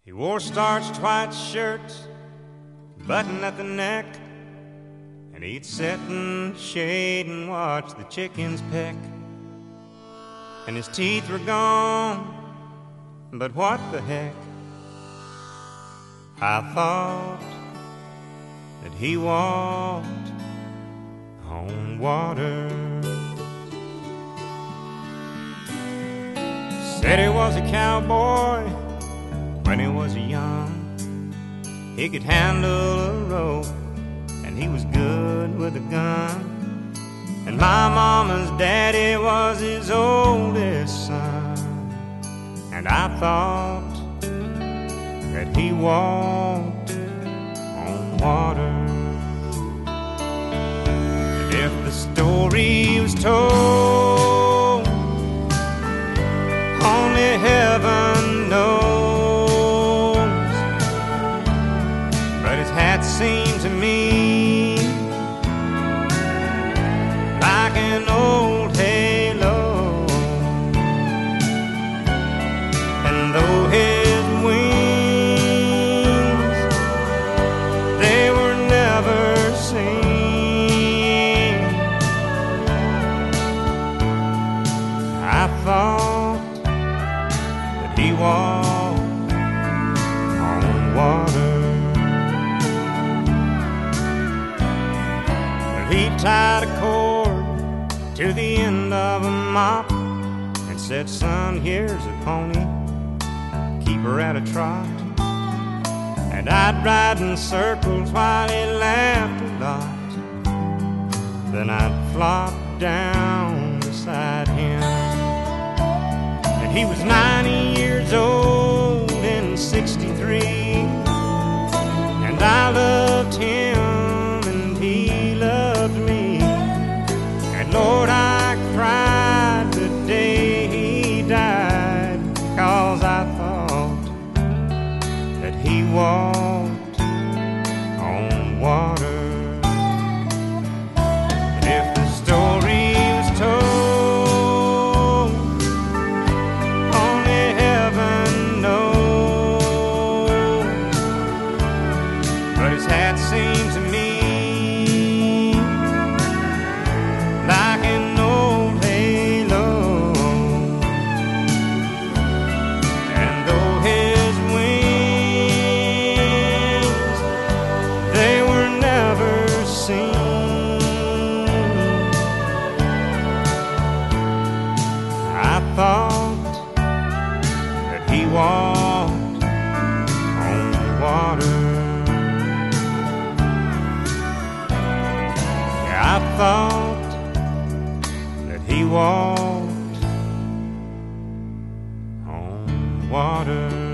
He wore starched white shirts, button at the neck, and he'd sit in the shade and watch the chickens peck. And his teeth were gone, but what the heck? I thought that he walked on water. Said he was a cowboy when he was young. He could handle a rope and he was good with a gun. And my mama's daddy was his oldest son. And I thought that he walked on water. And if the story was told, only heaven knows. But his hat seemed to me like an old halo. And though his wings, they were never seen, I thought that he walked on water. He tied a cord to the end of a mop and said, "Son, here's a pony, keep her at a trot." And I'd ride in circles while he laughed a lot. Then I'd flop down beside him. And he was 90 years old in 63, and I loved him and he loved me. And Lord, I cried the day he died, 'cause I thought that he walked on water. And if the story was told, only heaven knows. But his hat seemed to me like an old halo. And though his wings, they were never seen, I thought that he walked on water. Yeah, I thought that he walked on water.